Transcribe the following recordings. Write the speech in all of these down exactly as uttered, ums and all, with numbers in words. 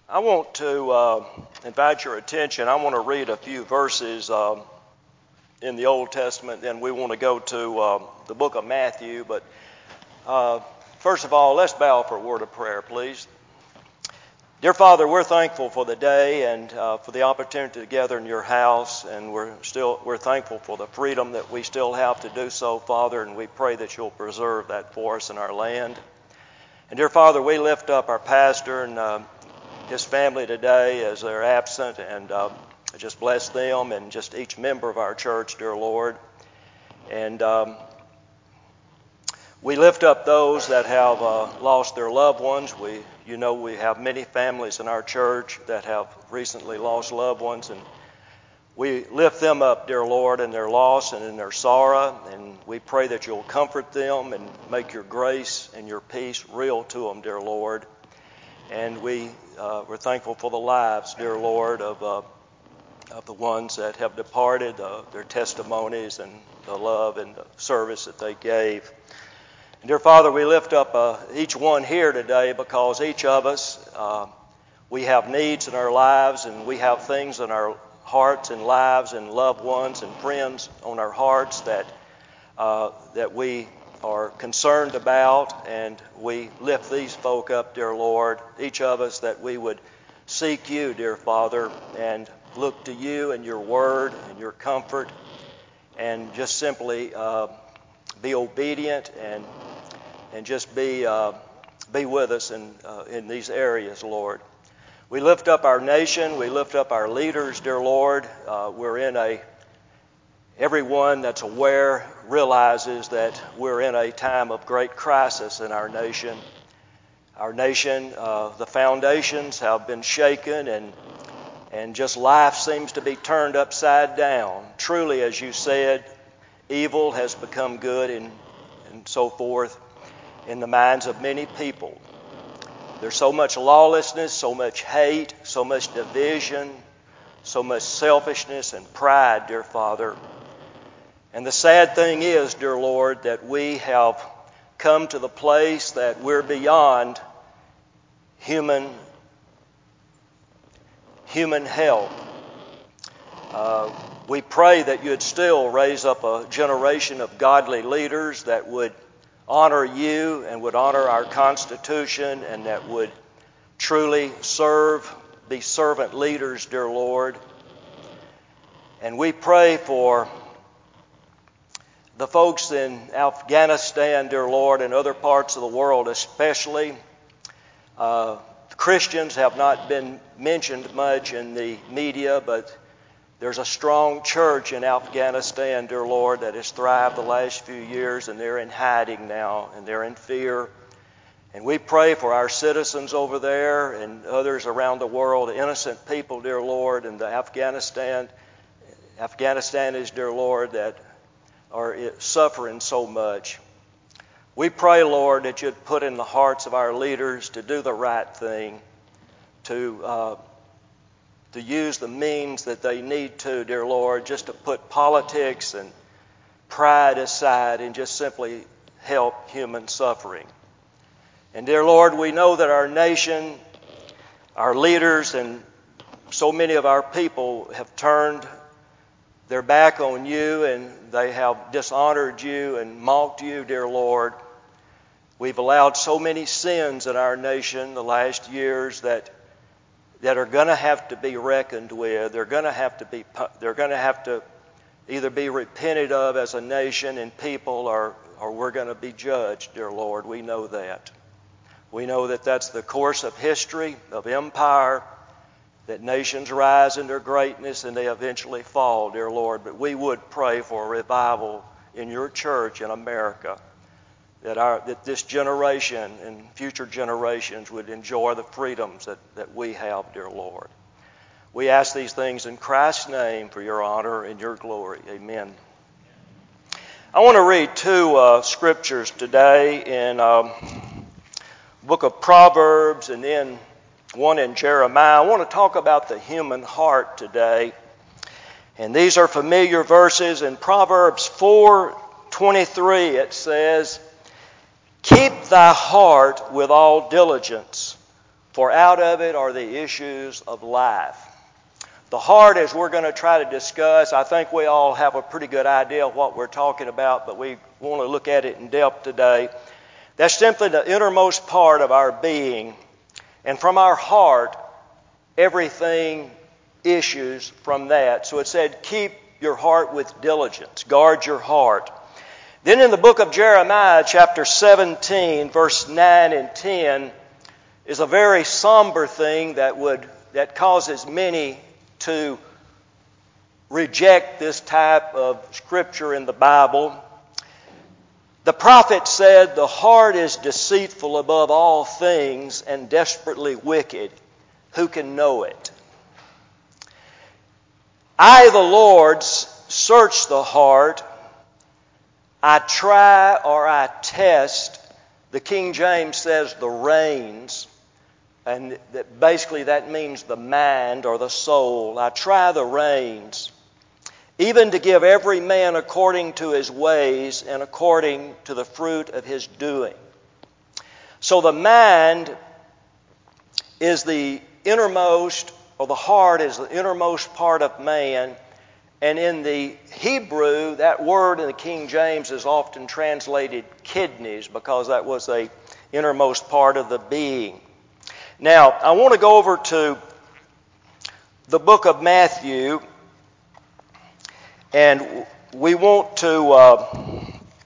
I want to uh, invite your attention. I want to read a few verses uh, in the Old Testament, then we want to go to uh, the book of Matthew. But uh, first of all, let's bow for a word of prayer, please. Dear Father, we're thankful for the day and uh, for the opportunity to gather in your house, and we're still we're thankful for the freedom that we still have to do so, Father, and we pray that you'll preserve that for us in our land. And dear Father, we lift up our pastor and uh, his family today as they're absent, and uh, just bless them and just each member of our church, dear Lord. And um, we lift up those that have uh, lost their loved ones. We, you know, we have many families in our church that have recently lost loved ones, and we lift them up, dear Lord, in their loss and in their sorrow, and we pray that you'll comfort them and make your grace and your peace real to them, dear Lord. And we, uh, we're thankful for the lives, dear Lord, of uh, of the ones that have departed, uh, their testimonies and the love and the service that they gave. And dear Father, we lift up uh, each one here today because each of us, uh, we have needs in our lives, and we have things in our hearts and lives and loved ones and friends on our hearts that uh, that we are concerned about, and we lift these folk up, dear Lord, each of us, that we would seek you, dear Father, and look to you and your word and your comfort, and just simply uh, be obedient and and just be uh, be with us in uh, in these areas, Lord. We lift up our nation. We lift up our leaders, dear Lord. Uh, we're in a Everyone that's aware realizes that we're in a time of great crisis in our nation. Our nation, uh, the foundations have been shaken, and and just life seems to be turned upside down. Truly, as you said, evil has become good, and, and so forth in the minds of many people. There's so much lawlessness, so much hate, so much division, so much selfishness and pride, dear Father. And the sad thing is, dear Lord, that we have come to the place that we're beyond human human help. Uh, we pray that you'd still raise up a generation of godly leaders that would honor you and would honor our Constitution, and that would truly serve, be servant leaders, dear Lord. And we pray for the folks in Afghanistan, dear Lord, and other parts of the world especially. Uh, Christians have not been mentioned much in the media, but there's a strong church in Afghanistan, dear Lord, that has thrived the last few years, and they're in hiding now, and they're in fear. And we pray for our citizens over there and others around the world, innocent people, dear Lord, in the Afghanistan, Afghanistanis, dear Lord, that are suffering so much. We pray, Lord, that you'd put in the hearts of our leaders to do the right thing, to uh, to use the means that they need to, dear Lord, just to put politics and pride aside and just simply help human suffering. And dear Lord, we know that our nation, our leaders, and so many of our people have turned their back on you, and they have dishonored you and mocked you, dear Lord. We've allowed so many sins in our nation the last years that that are going to have to be reckoned with. They're going to have to be they're going to have to either be repented of as a nation and people, or or we're going to be judged, dear Lord. We know that. We know that that's the course of history, of empire, that nations rise in their greatness and they eventually fall, dear Lord. But we would pray for a revival in your church in America, that our that this generation and future generations would enjoy the freedoms that, that we have, dear Lord. We ask these things in Christ's name for your honor and your glory. Amen. I want to read two uh, scriptures today in um, book of Proverbs and then one in Jeremiah. I want to talk about the human heart today. And these are familiar verses. In Proverbs four twenty-three it says, "Keep thy heart with all diligence, for out of it are the issues of life. The heart, as we're going to try to discuss, I think we all have a pretty good idea of what we're talking about, but we want to look at it in depth today. That's simply the innermost part of our being. And from our heart, everything issues from that. So it said, keep your heart with diligence. Guard your heart. Then in the book of Jeremiah, chapter seventeen, verse nine and ten, is a very somber thing that would that causes many to reject this type of scripture in the Bible. The prophet said, the heart is deceitful above all things and desperately wicked. Who can know it? I, the Lord, search the heart. I try or I test. The King James says the reins. And that basically that means the mind or the soul. I try the reins, even to give every man according to his ways and according to the fruit of his doing. So the mind is the innermost, or the heart is the innermost part of man. And in the Hebrew, that word in the King James is often translated kidneys because that was the innermost part of the being. Now, I want to go over to the book of Matthew, and we want to uh,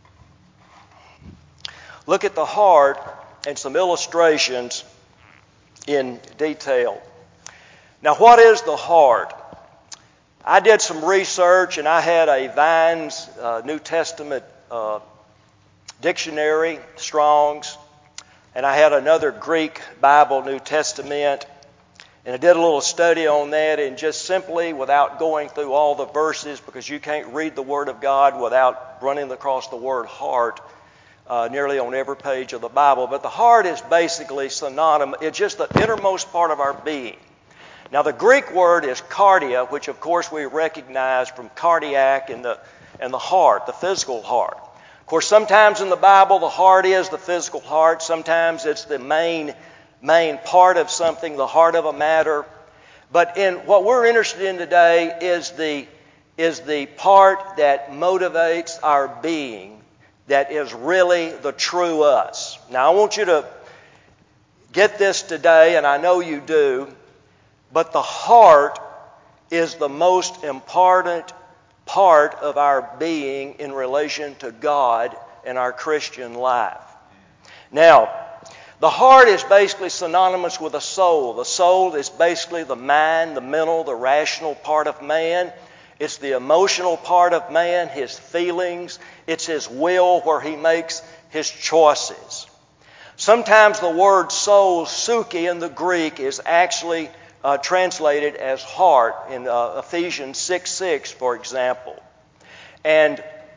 look at the heart and some illustrations in detail. Now, what is the heart? I did some research, and I had a Vine's uh, New Testament uh, dictionary, Strong's, and I had another Greek Bible, New Testament, and I did a little study on that, and just simply, without going through all the verses, because you can't read the Word of God without running across the word heart uh, nearly on every page of the Bible. But the heart is basically synonymous. It's just the innermost part of our being. Now, the Greek word is cardia, which, of course, we recognize from cardiac and the, and the heart, the physical heart. Of course, sometimes in the Bible, the heart is the physical heart. Sometimes it's the main, main part of something, the heart of a matter. But in what we're interested in today is the, is the part that motivates our being, that is really the true us. Now, I want you to get this today, and I know you do, but the heart is the most important part of our being in relation to God and our Christian life. Now, the heart is basically synonymous with the soul. The soul is basically the mind, the mental, the rational part of man. It's the emotional part of man, his feelings. It's his will where he makes his choices. Sometimes the word soul, psyche in the Greek, is actually Uh, translated as heart in uh, Ephesians six six, for example. And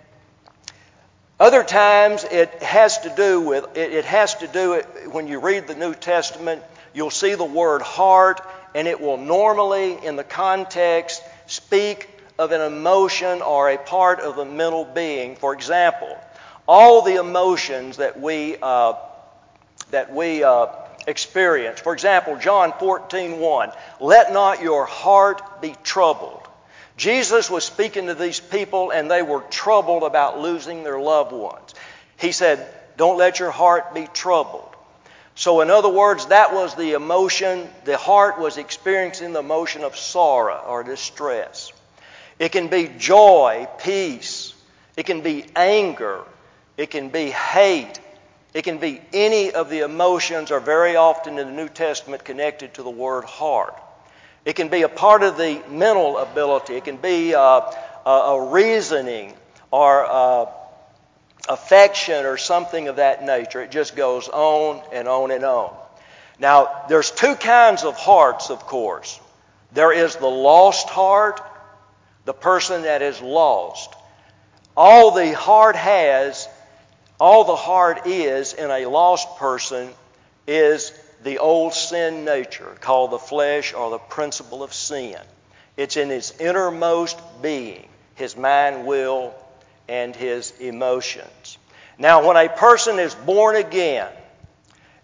other times it has to do with, it, it has to do it, when you read the New Testament, you'll see the word heart, and it will normally, in the context, speak of an emotion or a part of the mental being. For example, all the emotions that we, uh, that we, uh, experience. For example, John fourteen one, let not your heart be troubled. Jesus was speaking to these people and they were troubled about losing their loved ones. He said, don't let your heart be troubled. So in other words, that was the emotion. The heart was experiencing the emotion of sorrow or distress. It can be joy, peace. It can be anger. It can be hate. It can be any of the emotions, are very often in the New Testament connected to the word heart. It can be a part of the mental ability. It can be uh, a, a reasoning or uh, affection or something of that nature. It just goes on and on and on. Now, there's two kinds of hearts, of course. There is the lost heart, the person that is lost. All the heart has All the heart is in a lost person is the old sin nature called the flesh or the principle of sin. It's in his innermost being, his mind, will, and his emotions. Now, when a person is born again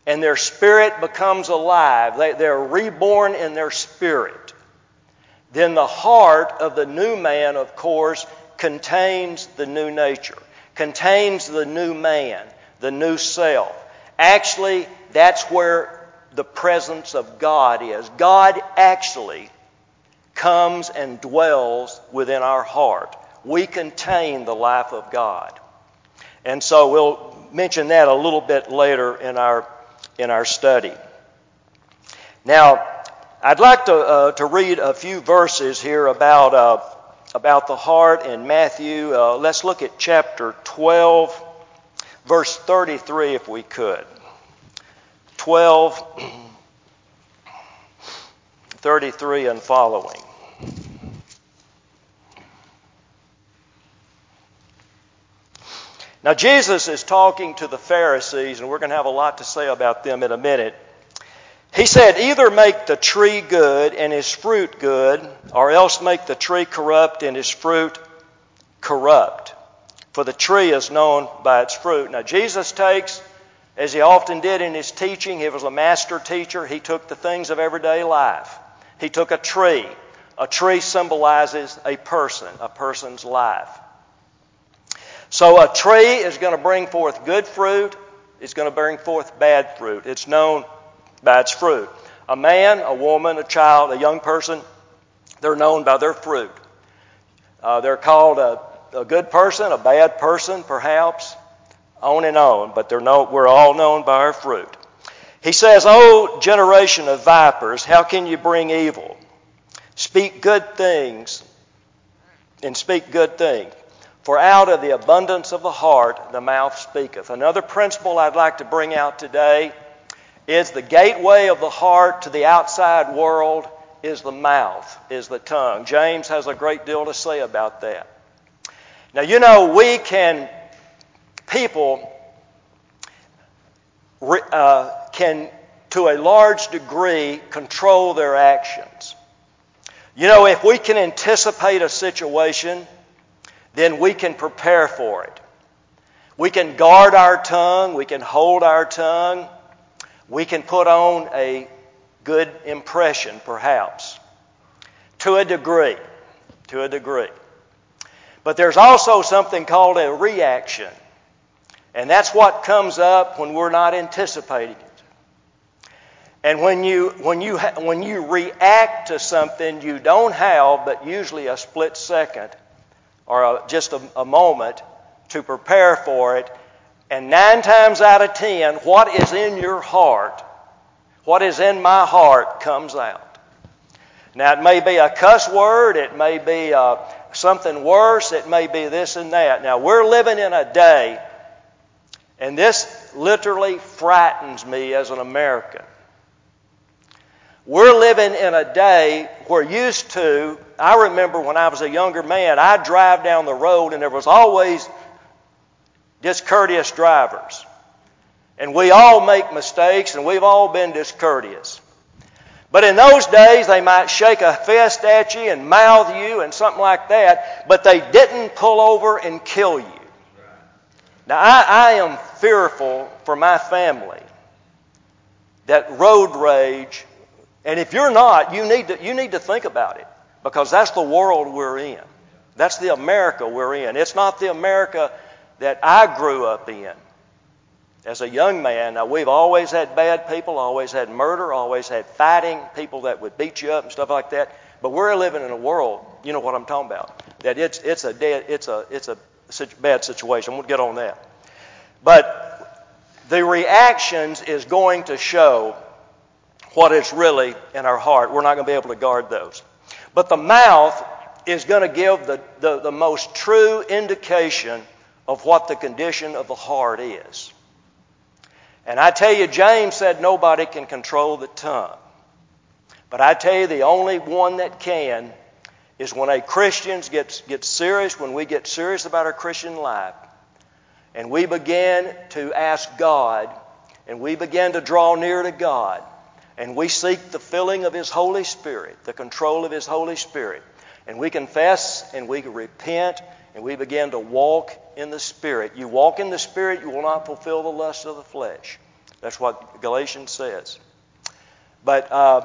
and their spirit becomes alive, they, they're reborn in their spirit, then the heart of the new man, of course, contains the new nature, contains the new man, the new self. Actually, that's where the presence of God is. God actually comes and dwells within our heart. We contain the life of God. And so we'll mention that a little bit later in our in our study. Now, I'd like to uh, to read a few verses here about uh, about the heart in Matthew. Uh, let's look at chapter twelve, verse thirty-three, if we could. twelve, thirty-three and following. Now, Jesus is talking to the Pharisees, and we're going to have a lot to say about them in a minute. He said, either make the tree good and his fruit good, or else make the tree corrupt and his fruit corrupt. For the tree is known by its fruit. Now, Jesus takes, as he often did in his teaching, he was a master teacher. He took the things of everyday life. He took a tree. A tree symbolizes a person, a person's life. So a tree is going to bring forth good fruit. It's going to bring forth bad fruit. It's known by its fruit. A man, a woman, a child, a young person, they're known by their fruit. Uh, they're called a, a good person, a bad person, perhaps, on and on. But they're no, we're all known by our fruit. He says, O generation of vipers, how can you bring evil? Speak good things and speak good things. For out of the abundance of the heart, the mouth speaketh. Another principle I'd like to bring out today is the gateway of the heart to the outside world is the mouth, is the tongue. James has a great deal to say about that. Now, you know, we can, people uh, can, to a large degree, control their actions. You know, if we can anticipate a situation, then we can prepare for it. We can guard our tongue. We can hold our tongue. We can put on a good impression, perhaps, to a degree, to a degree. But there's also something called a reaction, and that's what comes up when we're not anticipating it. And when you when you when you react to something you don't have, but usually a split second, or a, just a, a moment to prepare for it. And nine times out of ten, what is in your heart, what is in my heart comes out. Now, it may be a cuss word. It may be uh, something worse. It may be this and that. Now, we're living in a day, and this literally frightens me as an American. We're living in a day where used to, I remember when I was a younger man, I'd drive down the road and there was always discourteous drivers. And we all make mistakes and we've all been discourteous. But in those days, they might shake a fist at you and mouth you and something like that, but they didn't pull over and kill you. Now, I, I am fearful for my family that road rage. And if you're not, you need to you need to think about it, because that's the world we're in. That's the America we're in. It's not the America that I grew up in as a young man. Now, we've always had bad people, always had murder, always had fighting, people that would beat you up and stuff like that. But we're living in a world, you know what I'm talking about, that it's it's a dead, it's a it's a bad situation. We'll get on that. But the reactions is going to show what is really in our heart. We're not going to be able to guard those. But the mouth is going to give the, the, the most true indication of what the condition of the heart is. And I tell you, James said nobody can control the tongue. But I tell you, the only one that can is when a Christian gets, gets serious, when we get serious about our Christian life, and we begin to ask God, and we begin to draw near to God, and we seek the filling of His Holy Spirit, the control of His Holy Spirit. And we confess and we repent and we begin to walk in the Spirit. You walk in the Spirit, you will not fulfill the lust of the flesh. That's what Galatians says. But uh,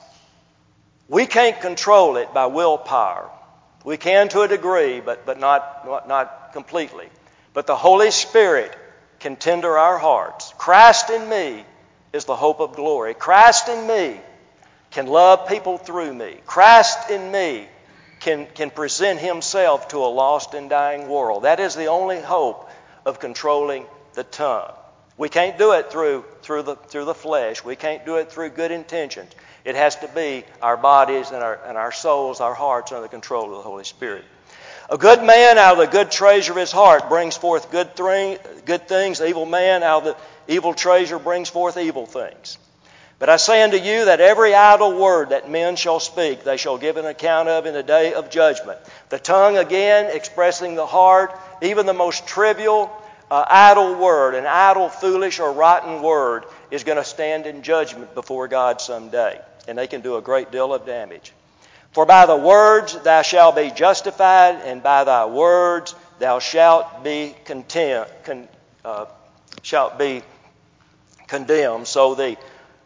we can't control it by willpower. We can to a degree, but, but not, not, not completely. But the Holy Spirit can tender our hearts. Christ in me is the hope of glory. Christ in me can love people through me. Christ in me can, can present Himself to a lost and dying world. That is the only hope of controlling the tongue. We can't do it through, through, the, through the flesh. We can't do it through good intentions. It has to be our bodies and our, and our souls, our hearts under the control of the Holy Spirit. A good man out of the good treasure of his heart brings forth good, th- good things. An evil man out of the evil treasure brings forth evil things. But I say unto you that every idle word that men shall speak, they shall give an account of in the day of judgment. The tongue, again, expressing the heart, even the most trivial, uh, idle word, an idle, foolish, or rotten word, is going to stand in judgment before God someday. And they can do a great deal of damage. For by the words thou shalt be justified, and by thy words thou shalt be contempt, con, uh, shalt be condemned. So the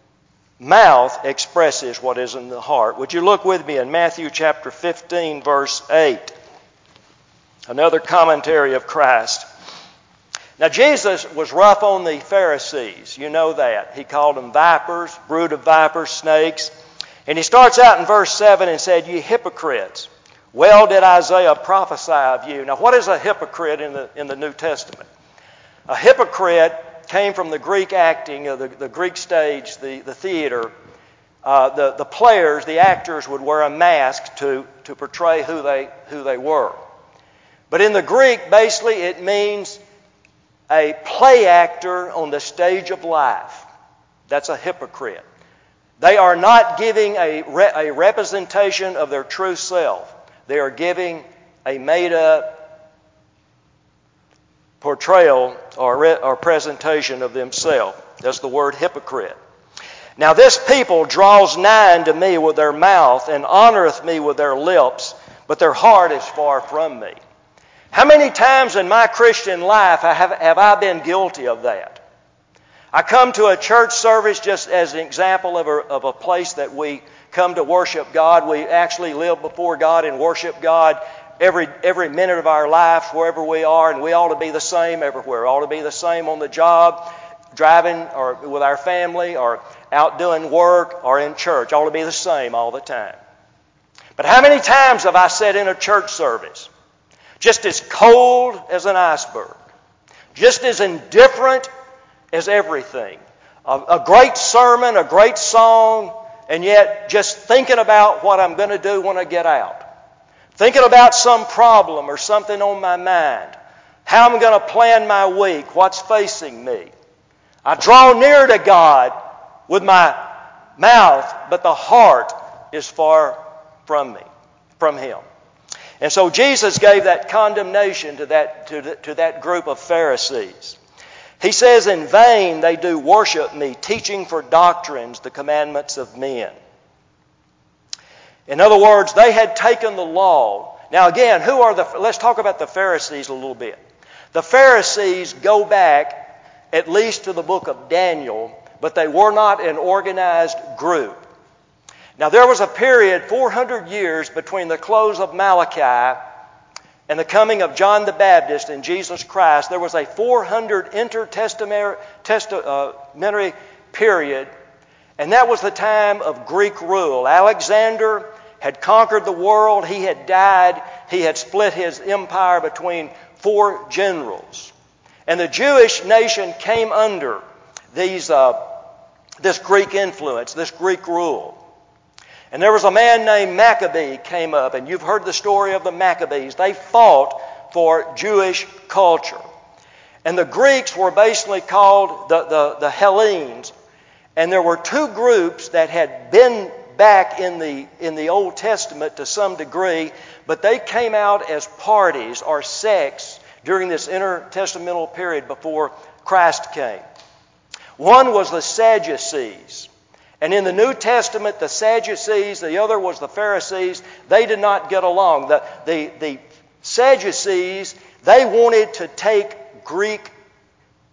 mouth expresses what is in the heart. Would you look with me in Matthew chapter fifteen, verse eight? Another commentary of Christ. Now Jesus was rough on the Pharisees. You know that. He called them vipers, brood of vipers, snakes. And he starts out in verse seven and said, "Ye hypocrites, well did Isaiah prophesy of you." Now what is a hypocrite in the, in the New Testament? A hypocrite came from the Greek acting, uh, the, the Greek stage, the, the theater. Uh, the, the players, the actors would wear a mask to, to portray who they, who they were. But in the Greek, basically it means a play actor on the stage of life. That's a hypocrite. They are not giving a, re- a representation of their true self. They are giving a made-up portrayal or, re- or presentation of themselves. That's the word hypocrite. Now this people draws nigh unto me with their mouth and honoreth me with their lips, but their heart is far from me. How many times in my Christian life have, have I been guilty of that? I come to a church service just as an example of a, of a place that we come to worship God. We actually live before God and worship God every every minute of our lives wherever we are, and we ought to be the same everywhere. We ought to be the same on the job, driving or with our family, or out doing work, or in church. Ought to be the same all the time. But how many times have I sat in a church service just as cold as an iceberg, just as indifferent as everything? A, a great sermon, a great song, and yet just thinking about what I'm going to do when I get out. Thinking about some problem or something on my mind. How I'm going to plan my week, what's facing me. I draw near to God with my mouth, but the heart is far from me, from Him. And so Jesus gave that condemnation to that, to, the, to that group of Pharisees. He says, "In vain they do worship me, teaching for doctrines the commandments of men." In other words, they had taken the law. Now again, who are the, let's talk about the Pharisees a little bit. The Pharisees go back at least to the book of Daniel, but they were not an organized group. Now there was a period, four hundred years, between the close of Malachi and the coming of John the Baptist and Jesus Christ. There was a four hundred intertestamentary period, and that was the time of Greek rule. Alexander had conquered the world. He had died. He had split his empire between four generals. And the Jewish nation came under these, uh, this Greek influence, this Greek rule. And there was a man named Maccabee came up, and you've heard the story of the Maccabees. They fought for Jewish culture. And the Greeks were basically called the, the, the Hellenes. And there were two groups that had been back in the, in the Old Testament to some degree, but they came out as parties or sects during this intertestamental period before Christ came. One was the Sadducees. And in the New Testament, the Sadducees, the other was the Pharisees, they did not get along. The, the, the Sadducees, they wanted to take Greek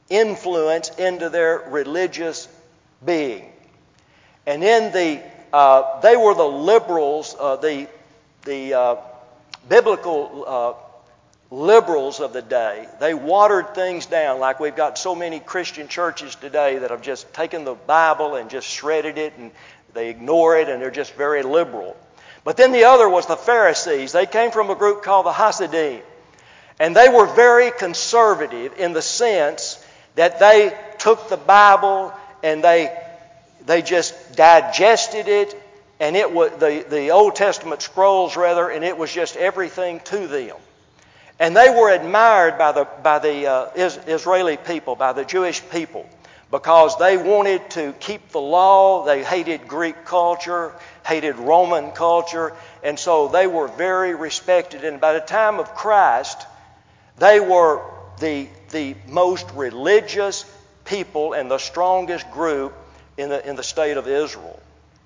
influence into their religious being. And in the, uh, they were the liberals, uh, the, the uh, biblical uh, liberals of the day. They watered things down, like we've got so many Christian churches today that have just taken the Bible and just shredded it, and they ignore it, and they're just very liberal. But then the other was the Pharisees. They came from a group called the Hasidim. And they were very conservative in the sense that they took the Bible and they they just digested it, and it was the, the Old Testament scrolls rather, and it was just everything to them. And they were admired by the by the uh, Israeli people, by the Jewish people, because they wanted to keep the law. They hated Greek culture, hated Roman culture, and so they were very respected. And by the time of Christ, they were the, the most religious people and the strongest group in the, in the state of Israel.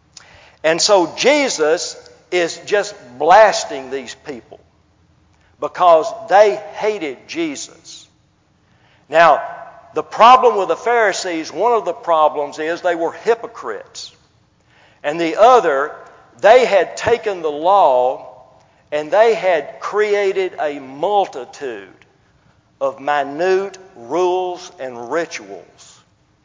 And so Jesus is just blasting these people because they hated Jesus. Now, the problem with the Pharisees, one of the problems is they were hypocrites. And the other, they had taken the law and they had created a multitude of minute rules and rituals.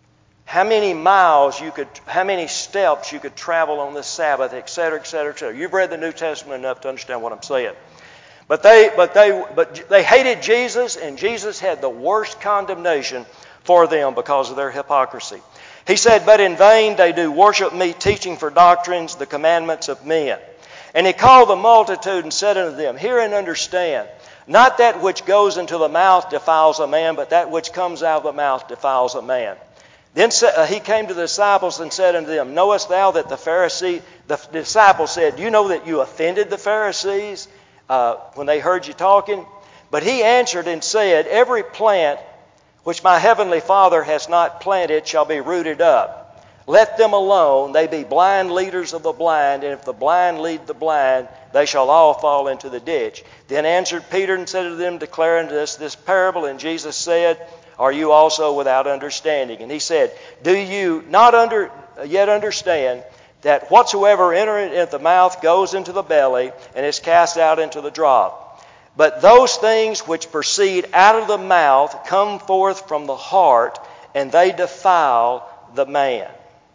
How many miles you could, how many steps you could travel on the Sabbath, et cetera, et cetera, et cetera. You've read the New Testament enough to understand what I'm saying. But they, but they, but they hated Jesus, and Jesus had the worst condemnation for them because of their hypocrisy. He said, "But in vain they do worship me, teaching for doctrines the commandments of men." And he called the multitude and said unto them, "Hear and understand. Not that which goes into the mouth defiles a man, but that which comes out of the mouth defiles a man." Then he came to the disciples and said unto them, "Knowest thou that the Pharisee," the disciples said, "Do you know that you offended the Pharisees uh, when they heard you talking?" But he answered and said, "Every plant which my heavenly Father has not planted shall be rooted up. Let them alone, they be blind leaders of the blind, and if the blind lead the blind, they shall all fall into the ditch." Then answered Peter and said to them, "Declare unto us this parable." And Jesus said, "Are you also without understanding?" And he said, "Do you not under, yet understand that whatsoever entereth into the mouth goes into the belly, and is cast out into the drop? But those things which proceed out of the mouth come forth from the heart, and they defile the man.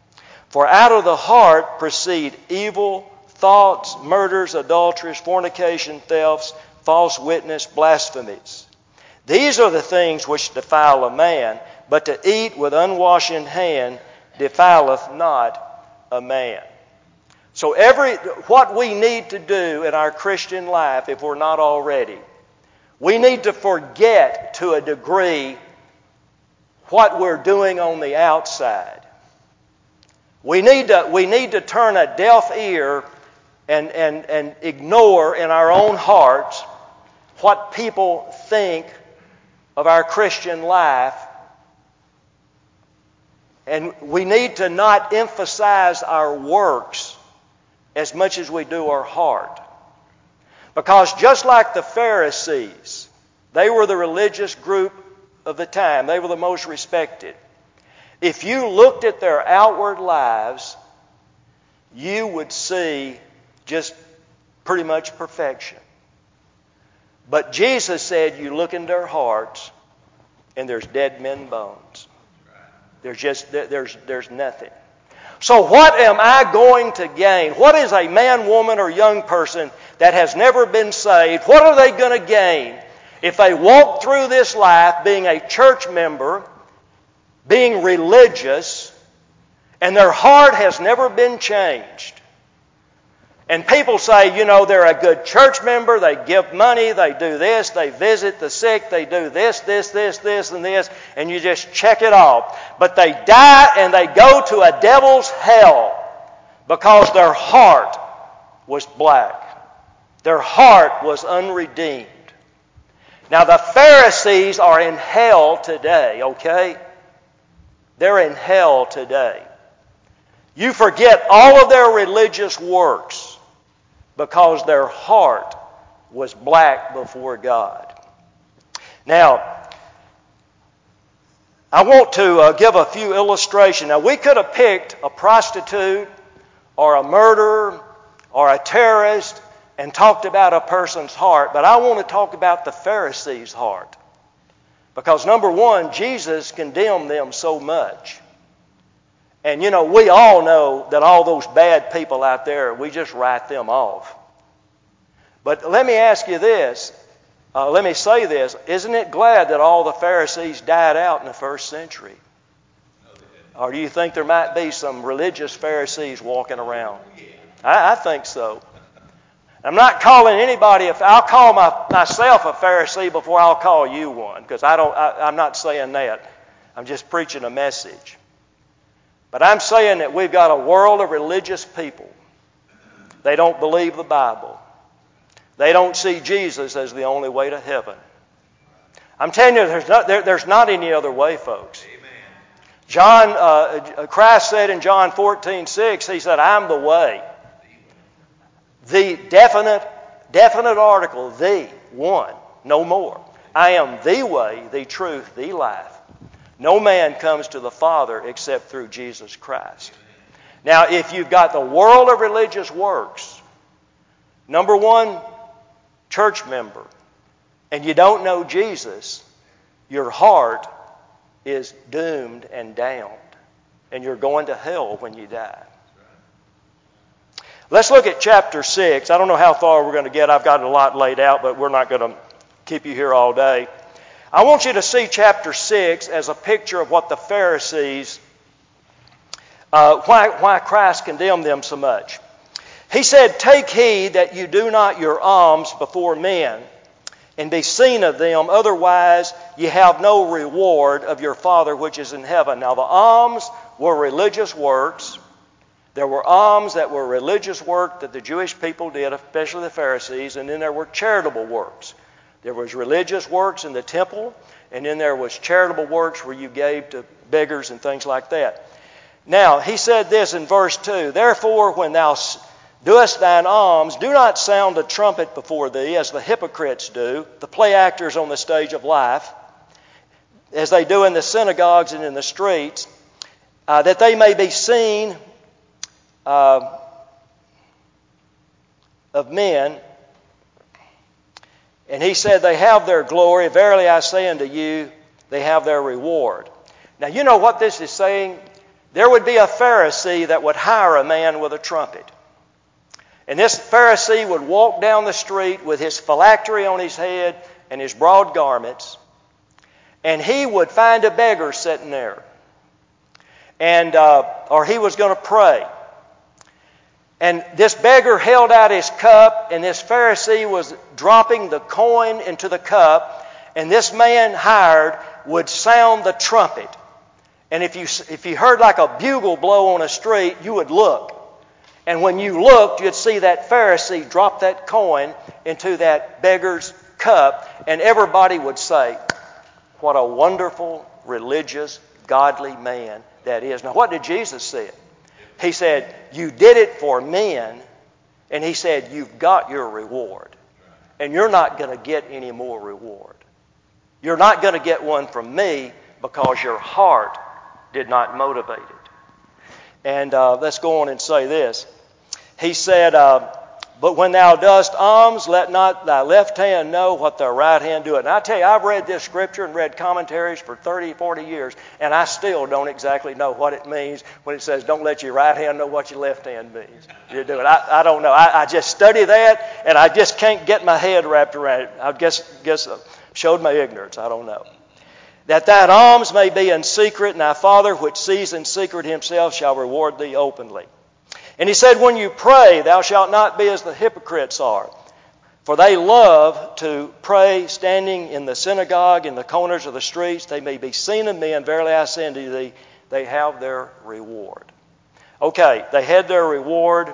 For out of the heart proceed evil thoughts, murders, adulteries, fornication, thefts, false witness, blasphemies. These are the things which defile a man, but to eat with unwashen hand defileth not a man." So every what we need to do in our Christian life, if we're not already, we need to forget to a degree what we're doing on the outside. We need to, we need to turn a deaf ear and, and, and ignore in our own hearts what people think of our Christian life. And we need to not emphasize our works as much as we do our heart. Because just like the Pharisees, they were the religious group of the time. They were the most respected. If you looked at their outward lives, you would see just pretty much perfection. But Jesus said, you look into their hearts, and there's dead men bones. There's just, there's, there's nothing. So what am I going to gain? What is a man, woman, or young person that has never been saved? What are they going to gain if they walk through this life being a church member, being religious, and their heart has never been changed? And people say, you know, they're a good church member, they give money, they do this, they visit the sick, they do this, this, this, this, and this, and you just check it off. But they die and they go to a devil's hell because their heart was black. Their heart was unredeemed. Now the Pharisees are in hell today, okay? They're in hell today. You forget all of their religious works because their heart was black before God. Now, I want to uh, give a few illustrations. Now, we could have picked a prostitute or a murderer or a terrorist and talked about a person's heart, but I want to talk about the Pharisees' heart. Because number one, Jesus condemned them so much. And you know, we all know that all those bad people out there, we just write them off. But let me ask you this, uh, let me say this, isn't it glad that all the Pharisees died out in the first century? Or do you think there might be some religious Pharisees walking around? I, I think so. I'm not calling anybody, if I'll call my, myself a Pharisee before I'll call you one, because I don't, I, I'm not saying that. I'm just preaching a message. But I'm saying that we've got a world of religious people. They don't believe the Bible. They don't see Jesus as the only way to heaven. I'm telling you, there's not, there, there's not any other way, folks. John, uh, Christ said in John fourteen six, He said, I'm the way. The definite, definite article, the one, no more. I am the way, the truth, the life. No man comes to the Father except through Jesus Christ. Now, if you've got the world of religious works, number one, church member, and you don't know Jesus, your heart is doomed and damned, and you're going to hell when you die. Let's look at chapter six. I don't know how far we're going to get. I've got a lot laid out, but we're not going to keep you here all day. I want you to see chapter six as a picture of what the Pharisees, uh, why, why Christ condemned them so much. He said, take heed that you do not your alms before men, and be seen of them, otherwise ye have no reward of your Father which is in heaven. Now the alms were religious works. There were alms that were religious work that the Jewish people did, especially the Pharisees, and then there were charitable works. There was religious works in the temple, and then there was charitable works where you gave to beggars and things like that. Now, he said this in verse two, therefore when thou doest thine alms, do not sound a trumpet before thee, as the hypocrites do, the play actors on the stage of life, as they do in the synagogues and in the streets, uh, that they may be seen uh, of men. And he said, they have their glory. Verily I say unto you, they have their reward. Now, you know what this is saying? There would be a Pharisee that would hire a man with a trumpet. And this Pharisee would walk down the street with his phylactery on his head and his broad garments, and he would find a beggar sitting there. And uh, or he was going to pray. And this beggar held out his cup, and this Pharisee was dropping the coin into the cup, and this man hired would sound the trumpet. And if you if you heard like a bugle blow on a street, you would look. And when you looked, you'd see that Pharisee drop that coin into that beggar's cup, and everybody would say, what a wonderful, religious, godly man that is. Now, what did Jesus say? He said, you did it for men, and he said, you've got your reward. And you're not going to get any more reward. You're not going to get one from me because your heart did not motivate it. And uh, let's go on and say this. He said, uh, but when thou dost alms, let not thy left hand know what thy right hand doeth. And I tell you, I've read this scripture and read commentaries for thirty, forty years, and I still don't exactly know what it means when it says, don't let your right hand know what your left hand means. You do it. I, I don't know. I, I just study that, and I just can't get my head wrapped around it. I guess, guess I showed my ignorance. I don't know. That thine alms may be in secret, and thy Father which sees in secret himself shall reward thee openly. And he said, when you pray, thou shalt not be as the hypocrites are. For they love to pray standing in the synagogue, in the corners of the streets. They may be seen of men. Verily I say unto thee, they have their reward. Okay, they had their reward,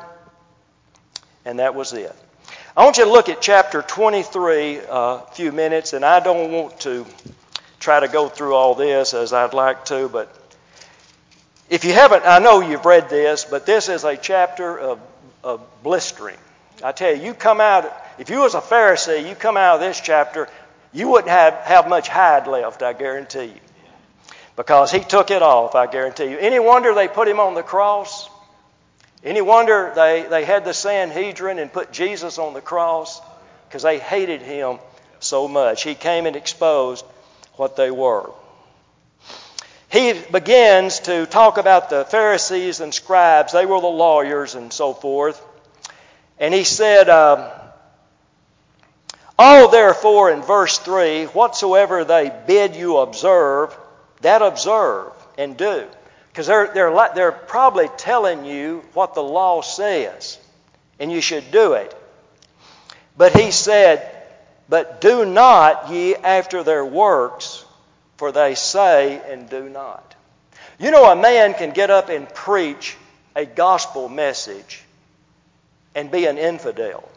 and that was it. I want you to look at chapter twenty-three a uh, few minutes, and I don't want to try to go through all this as I'd like to, but if you haven't, I know you've read this, but this is a chapter of, of blistering. I tell you, you come out, if you was a Pharisee, you come out of this chapter, you wouldn't have, have much hide left, I guarantee you. because he took it off, I guarantee you. Any wonder they put him on the cross? Any wonder they, they had the Sanhedrin and put Jesus on the cross? Because they hated him so much. He came and exposed what they were. He begins to talk about the Pharisees and scribes. They were the lawyers and so forth. And he said, um, all therefore in verse three, whatsoever they bid you observe, that observe and do. Because they're, they're, they're probably telling you what the law says, and you should do it. But he said, but do not ye after their works, for they say and do not. You know, a man can get up and preach a gospel message and be an infidel.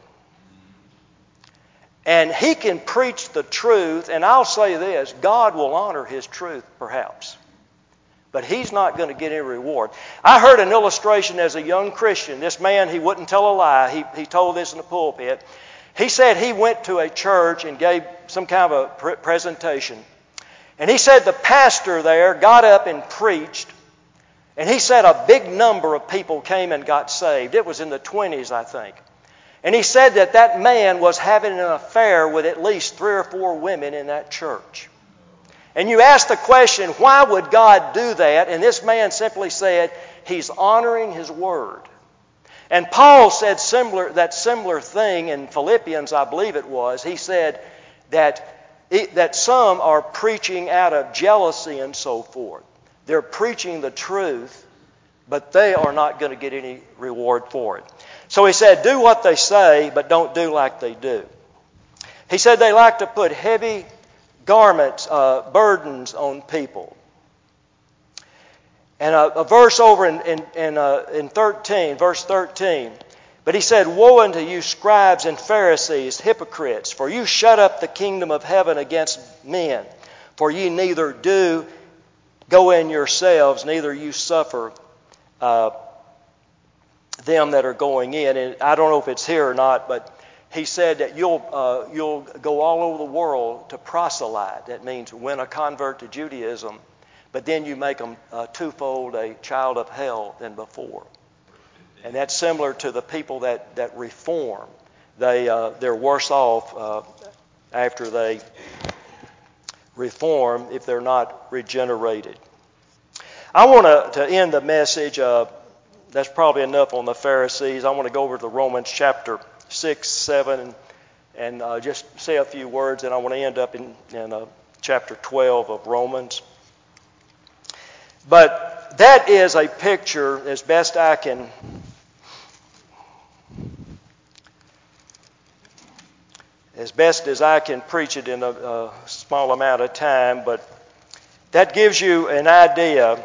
And he can preach the truth, and I'll say this, God will honor his truth perhaps. But he's not going to get any reward. I heard an illustration as a young Christian. This man, he wouldn't tell a lie. He, he told this in the pulpit. He said he went to a church and gave some kind of a pre- presentation. And he said the pastor there got up and preached. And he said a big number of people came and got saved. It was in the twenties, I think. And he said that that man was having an affair with at least three or four women in that church. And you ask the question, why would God do that? And this man simply said, he's honoring his word. And Paul said similar that similar thing in Philippians, I believe it was. He said that, it, that some are preaching out of jealousy and so forth. They're preaching the truth, but they are not going to get any reward for it. So he said, do what they say, but don't do like they do. He said they like to put heavy garments, uh, burdens on people. And a, a verse over in, in, in, uh, in thirteen, verse thirteen. But he said, woe unto you scribes and Pharisees, hypocrites, for you shut up the kingdom of heaven against men. For ye neither do go in yourselves, neither you suffer uh, them that are going in. And I don't know if it's here or not, but he said that you'll uh, you'll go all over the world to proselyte. That means win a convert to Judaism, but then you make them uh, twofold a child of hell than before. And that's similar to the people that, that reform. They uh, they're worse off uh, after they reform if they're not regenerated. I want to, to end the message. Uh, that's probably enough on the Pharisees. I want to go over to Romans chapter six, seven, and, and uh, just say a few words, and I want to end up in, in uh, chapter twelve of Romans. But that is a picture, as best I can as best as I can preach it in a, a small amount of time, but that gives you an idea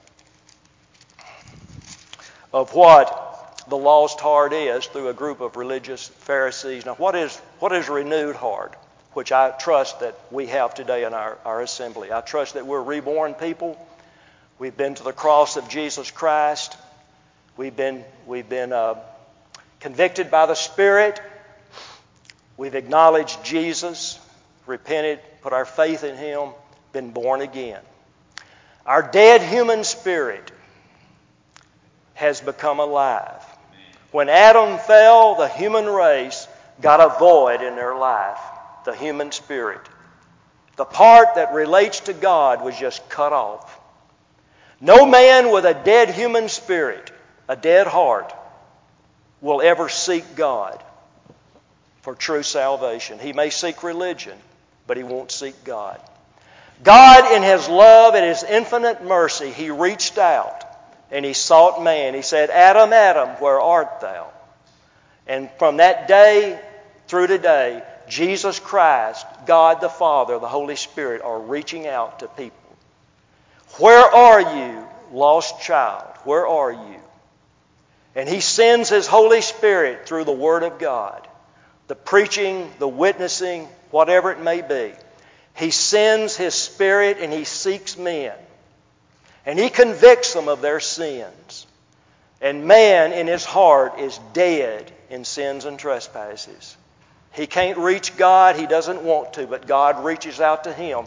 of what the lost heart is through a group of religious Pharisees. Now, what is what is renewed heart, which I trust that we have today in our, our assembly? I trust that we're reborn people. We've been to the cross of Jesus Christ. We've been we've been uh, convicted by the Spirit. We've acknowledged Jesus, repented, put our faith in Him, been born again. Our dead human spirit has become alive. When Adam fell, the human race got a void in their life, the human spirit. The part that relates to God was just cut off. No man with a dead human spirit, a dead heart, will ever seek God for true salvation. He may seek religion, but he won't seek God. God, in His love and His infinite mercy, He reached out and He sought man. He said, Adam, Adam, where art thou? And from that day through today, Jesus Christ, God the Father, the Holy Spirit are reaching out to people. Where are you, lost child? Where are you? And He sends His Holy Spirit through the Word of God, the preaching, the witnessing, whatever it may be. He sends His Spirit and He seeks men. And He convicts them of their sins. And man in his heart is dead in sins and trespasses. He can't reach God. He doesn't want to, but God reaches out to him.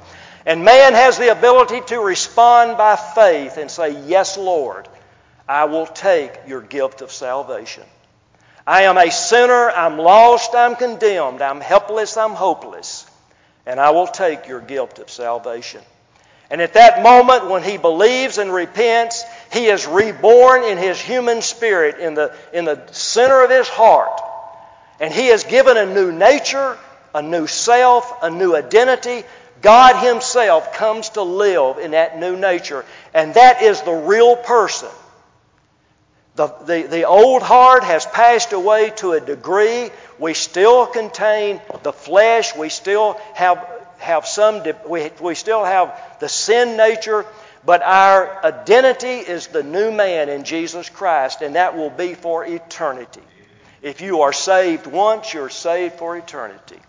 And man has the ability to respond by faith and say, yes, Lord, I will take your gift of salvation. I am a sinner, I'm lost, I'm condemned, I'm helpless, I'm hopeless, and I will take your gift of salvation. And at that moment when he believes and repents, he is reborn in his human spirit, in the, in the center of his heart. And he is given a new nature, a new self, a new identity. God Himself comes to live in that new nature. And that is the real person. The, the, the old heart has passed away to a degree. We still contain the flesh. We still have, have some, we, we still have the sin nature. But our identity is the new man in Jesus Christ. And that will be for eternity. If you are saved once, you're saved for eternity.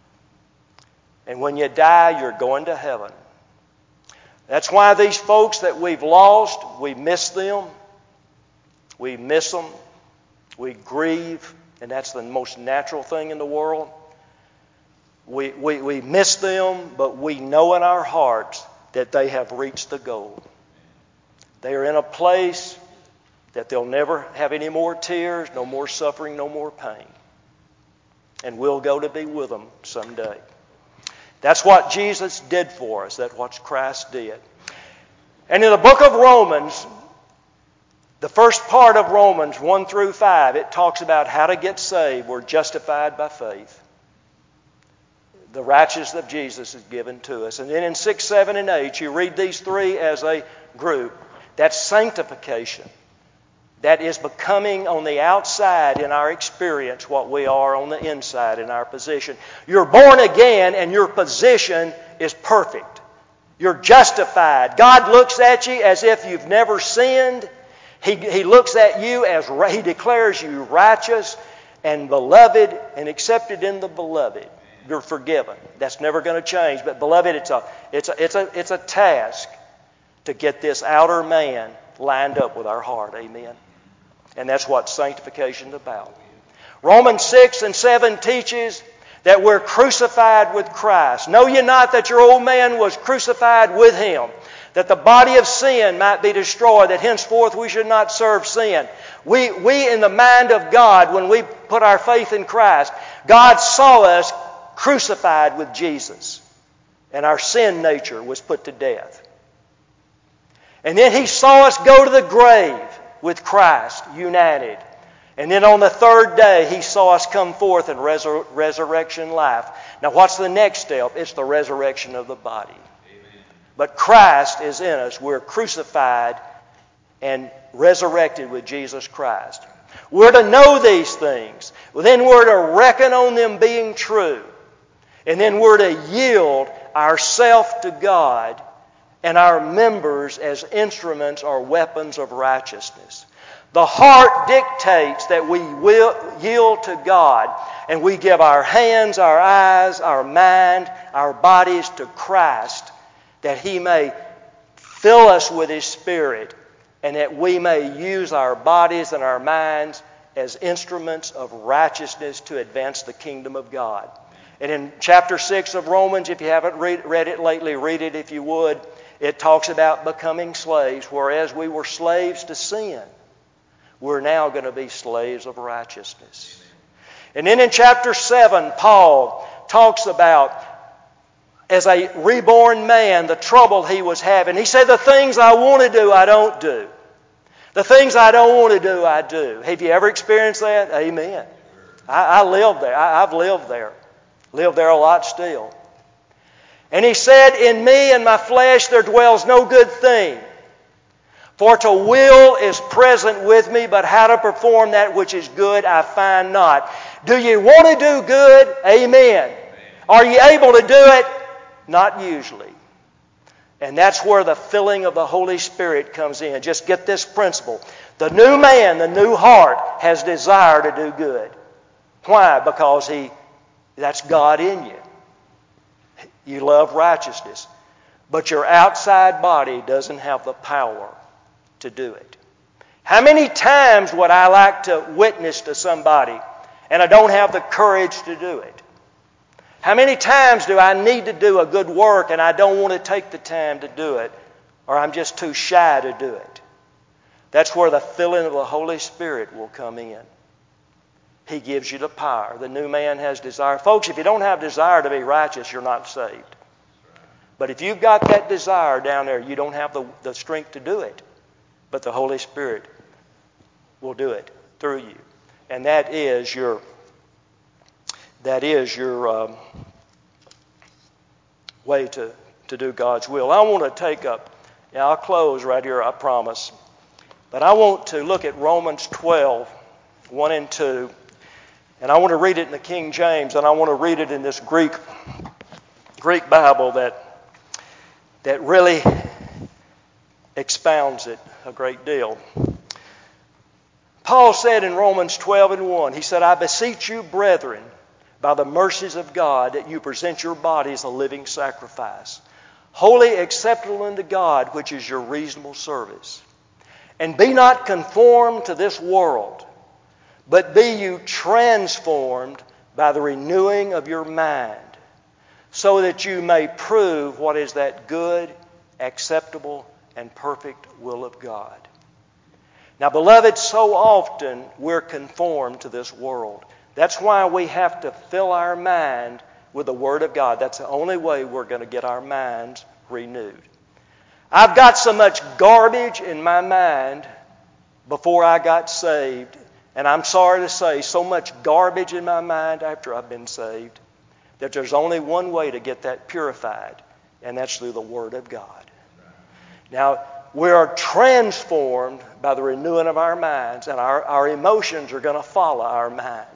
And when you die, you're going to heaven. That's why these folks that we've lost, we miss them. We miss them. We grieve. And that's the most natural thing in the world. We, we, we miss them, but we know in our hearts that they have reached the goal. They are in a place that they'll never have any more tears, no more suffering, no more pain. And we'll go to be with them someday. That's what Jesus did for us. That's what Christ did. And in the book of Romans, the first part of Romans one through five, it talks about how to get saved. We're justified by faith. The righteousness of Jesus is given to us. And then in six, seven, and eight, you read these three as a group. That's sanctification. That is becoming on the outside in our experience what we are on the inside in our position. You're born again and your position is perfect. You're justified. God looks at you as if you've never sinned. He, he looks at you as, He declares you righteous and beloved and accepted in the beloved. You're forgiven. That's never going to change. But beloved, it's a, it's a, it's a, it's a task to get this outer man lined up with our heart. Amen. And that's what sanctification is about. Romans six and seven teaches that we're crucified with Christ. Know ye not that your old man was crucified with Him, that the body of sin might be destroyed, that henceforth we should not serve sin. We, we in the mind of God, when we put our faith in Christ, God saw us crucified with Jesus. And our sin nature was put to death. And then He saw us go to the grave with Christ, united. And then on the third day, He saw us come forth in resur- resurrection life. Now what's the next step? It's the resurrection of the body. Amen. But Christ is in us. We're crucified and resurrected with Jesus Christ. We're to know these things. Well, then we're to reckon on them being true. And then we're to yield ourselves to God and our members as instruments or weapons of righteousness. The heart dictates that we will yield to God and we give our hands, our eyes, our mind, our bodies to Christ, that He may fill us with His Spirit and that we may use our bodies and our minds as instruments of righteousness to advance the kingdom of God. And in chapter six of Romans, if you haven't read, read it lately, read it if you would. It talks about becoming slaves, whereas we were slaves to sin. We're now going to be slaves of righteousness. And then in chapter seven, Paul talks about, as a reborn man, the trouble he was having. He said, the things I want to do, I don't do. The things I don't want to do, I do. Have you ever experienced that? Amen. I, I lived there. I, I've lived there. Lived there a lot still. And he said, in me and my flesh there dwells no good thing. For to will is present with me, but how to perform that which is good I find not. Do you want to do good? Amen. Are you able to do it? Not usually. And that's where the filling of the Holy Spirit comes in. Just get this principle. The new man, the new heart, has desire to do good. Why? Because he, that's God in you. You love righteousness. But your outside body doesn't have the power to do it. How many times would I like to witness to somebody and I don't have the courage to do it? How many times do I need to do a good work and I don't want to take the time to do it, or I'm just too shy to do it? That's where the filling of the Holy Spirit will come in. He gives you the power. The new man has desire. Folks, if you don't have desire to be righteous, you're not saved. But if you've got that desire down there, you don't have the, the strength to do it. But the Holy Spirit will do it through you. And that is your, that is your um, way to, to do God's will. I want to take up, yeah, I'll close right here, I promise. But I want to look at Romans twelve, one and two. And I want to read it in the King James, and I want to read it in this Greek Greek Bible that that really expounds it a great deal. Paul said in Romans twelve and one, he said, I beseech you, brethren, by the mercies of God, that you present your bodies a living sacrifice, wholly acceptable unto God, which is your reasonable service. And be not conformed to this world, but be you transformed by the renewing of your mind, so that you may prove what is that good, acceptable, and perfect will of God. Now, beloved, so often we're conformed to this world. That's why we have to fill our mind with the Word of God. That's the only way we're going to get our minds renewed. I've got so much garbage in my mind before I got saved, and I'm sorry to say, so much garbage in my mind after I've been saved, that there's only one way to get that purified, and that's through the Word of God. Now, we are transformed by the renewing of our minds, and our, our emotions are going to follow our mind.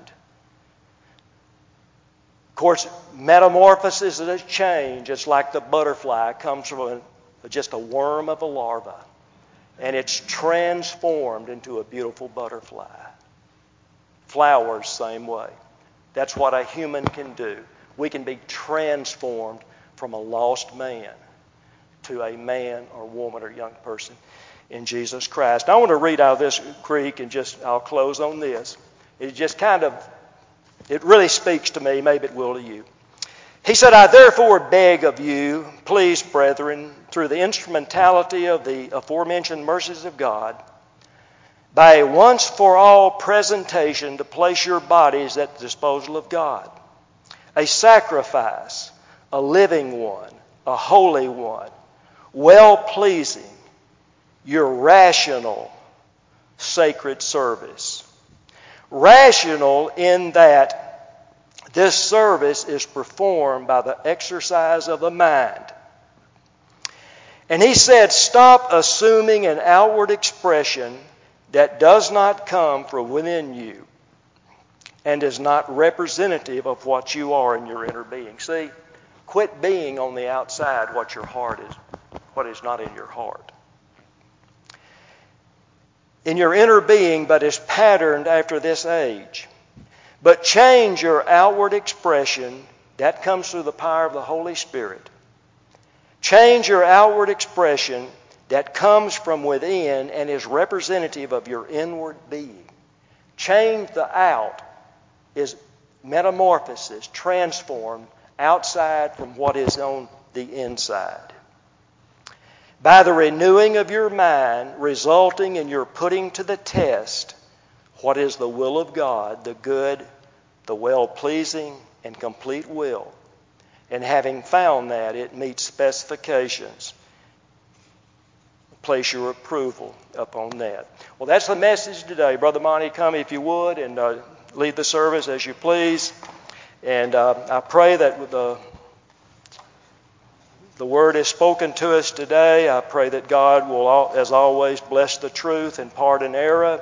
Of course, metamorphosis is a change. It's like the butterfly. It comes from a just a worm of a larva, and it's transformed into a beautiful butterfly. Flowers, same way. That's what a human can do. We can be transformed from a lost man to a man or woman or young person in Jesus Christ. Now, I want to read out of this Greek, and just I'll close on this. It just kind of, it really speaks to me, maybe it will to you. He said, I therefore beg of you, please, brethren, through the instrumentality of the aforementioned mercies of God, by a once for all presentation, to place your bodies at the disposal of God, a sacrifice, a living one, a holy one, well-pleasing, your rational, sacred service. Rational in that this service is performed by the exercise of the mind. And he said, stop assuming an outward expression that does not come from within you and is not representative of what you are in your inner being. See, quit being on the outside what your heart is, what is not in your heart. In your inner being, but is patterned after this age. But change your outward expression. That comes through the power of the Holy Spirit. Change your outward expression that comes from within and is representative of your inward being. Change the out is metamorphosis, transformed outside from what is on the inside. By the renewing of your mind, resulting in your putting to the test what is the will of God, the good, the well-pleasing, and complete will. And having found that it meets specifications, place your approval upon that. Well, that's the message today. Brother Monty, come if you would, and uh, lead the service as you please. And uh, I pray that the, the word is spoken to us today. I pray that God will, as always, bless the truth and pardon error.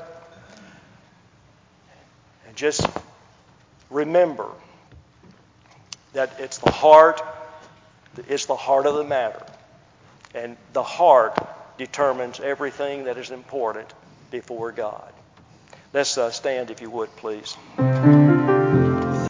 And just remember that it's the heart, it's the heart of the matter. And the heart determines everything that is important before God. Let's uh, stand if you would, please.